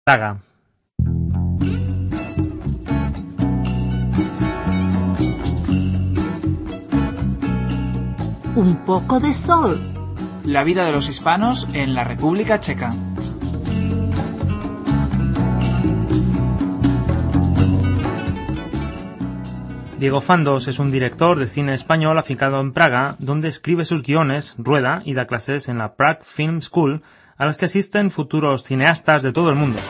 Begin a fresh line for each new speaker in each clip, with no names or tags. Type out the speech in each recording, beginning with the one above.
Praga.
Un poco de sol.
La vida de los hispanos en la República Checa.
Diego Fandos es un director de cine español afincado en Praga, donde escribe sus guiones, rueda y da clases en la Prague Film School, a las que asisten futuros cineastas de todo el mundo.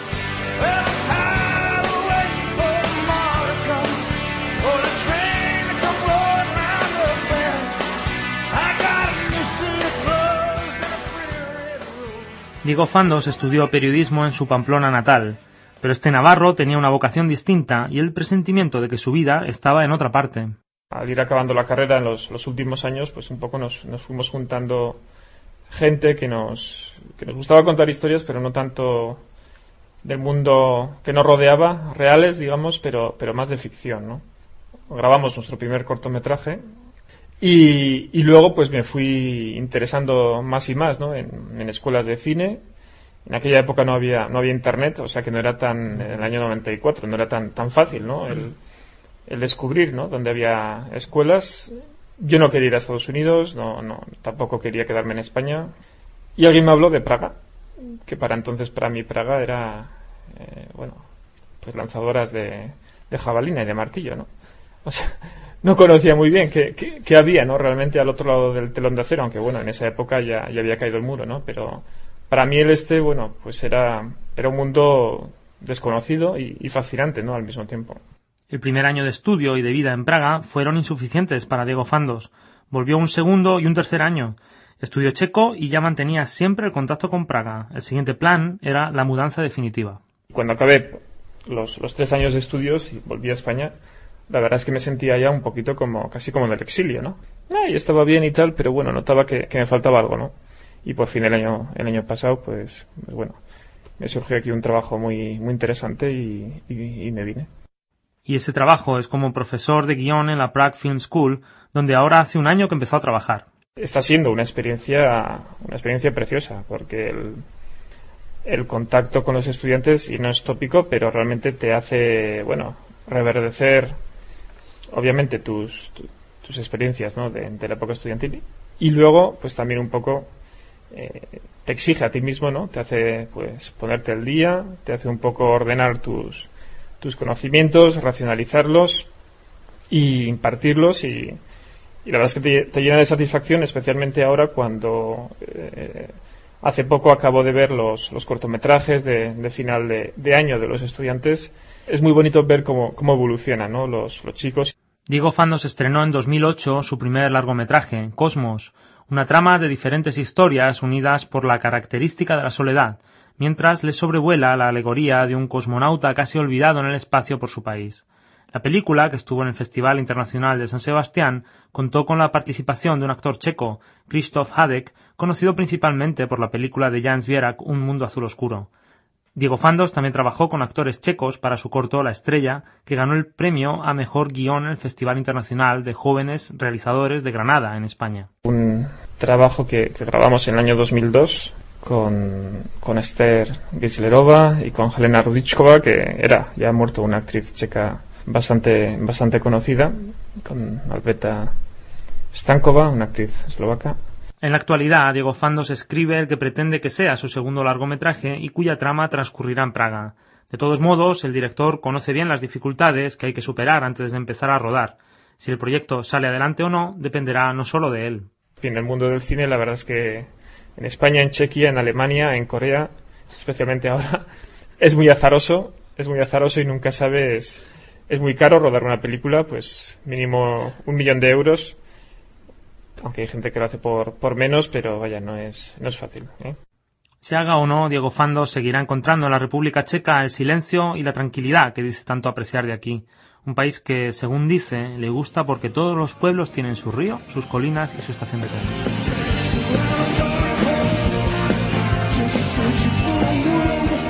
Diego Fandos estudió periodismo en su Pamplona natal, pero este navarro tenía una vocación distinta y el presentimiento de que su vida estaba en otra parte.
Al ir acabando la carrera en los últimos años, pues un poco nos fuimos juntando gente que nos gustaba contar historias, pero no tanto del mundo que nos rodeaba, reales, digamos, pero más de ficción, ¿no? Grabamos nuestro primer cortometraje y luego pues me fui interesando más y más, ¿no? En escuelas de cine. En aquella época no había internet, o sea que no era en el año 94, no era tan fácil, ¿no? El descubrir, ¿no? Dónde había escuelas. Yo no quería ir a Estados Unidos, tampoco quería quedarme en España. Y alguien me habló de Praga, que para mí Praga era, pues lanzadoras de jabalina y de martillo, ¿no? O sea, no conocía muy bien qué había, ¿no? Realmente al otro lado del telón de acero, aunque bueno, en esa época ya había caído el muro, ¿no? Pero para mí pues era un mundo desconocido y fascinante, ¿no? Al mismo tiempo.
El primer año de estudio y de vida en Praga fueron insuficientes para Diego Fandos. Volvió un segundo y un tercer año. Estudió checo y ya mantenía siempre el contacto con Praga. El siguiente plan era la mudanza definitiva.
Cuando acabé los 3 años de estudios y volví a España, la verdad es que me sentía ya un poquito casi como en el exilio, ¿no? Y estaba bien y tal, pero bueno, notaba que me faltaba algo, ¿no? Y por fin el año pasado, pues bueno, me surgió aquí un trabajo muy, muy interesante y me vine.
Y ese trabajo es como profesor de guión en la Prague Film School, donde ahora hace un año que empezó a trabajar.
Está siendo una experiencia preciosa, porque el contacto con los estudiantes, y no es tópico, pero realmente te hace, reverdecer, obviamente, tus experiencias, ¿no? de la época estudiantil. Y luego, pues también un poco te exige a ti mismo, ¿no? Te hace, pues, ponerte al día, te hace un poco ordenar tus conocimientos, racionalizarlos y impartirlos y la verdad es que te llena de satisfacción, especialmente ahora cuando hace poco acabo de ver los cortometrajes de final de año de los estudiantes. Es muy bonito ver cómo evolucionan, ¿no? los chicos.
Diego Fandos estrenó en 2008 su primer largometraje, Cosmos, una trama de diferentes historias unidas por la característica de la soledad, mientras le sobrevuela la alegoría de un cosmonauta casi olvidado en el espacio por su país. La película, que estuvo en el Festival Internacional de San Sebastián, contó con la participación de un actor checo, Krzysztof Hadek, conocido principalmente por la película de Jan Svierak, Un mundo azul oscuro. Diego Fandos también trabajó con actores checos para su corto La estrella, que ganó el premio a mejor guión en el Festival Internacional de Jóvenes Realizadores de Granada, en España.
Un trabajo que grabamos en el año 2002 con Esther Gislerova y con Helena Rudičková, que era ya muerto, una actriz checa bastante conocida, con Alberta Stankova, una actriz eslovaca.
En la actualidad, Diego Fandos escribe el que pretende que sea su segundo largometraje y cuya trama transcurrirá en Praga. De todos modos, el director conoce bien las dificultades que hay que superar antes de empezar a rodar. Si el proyecto sale adelante o no, dependerá no solo de él.
En el mundo del cine, la verdad es que en España, en Chequia, en Alemania, en Corea, especialmente ahora, es muy azaroso y nunca sabes. Es muy caro rodar una película, pues mínimo 1 millón de euros. Aunque hay gente que lo hace por menos, pero vaya, no es fácil, ¿eh?
Se haga o no, Diego Fandos seguirá encontrando en la República Checa el silencio y la tranquilidad que dice tanto apreciar de aquí. Un país que, según dice, le gusta porque todos los pueblos tienen su río, sus colinas y su estación de tren.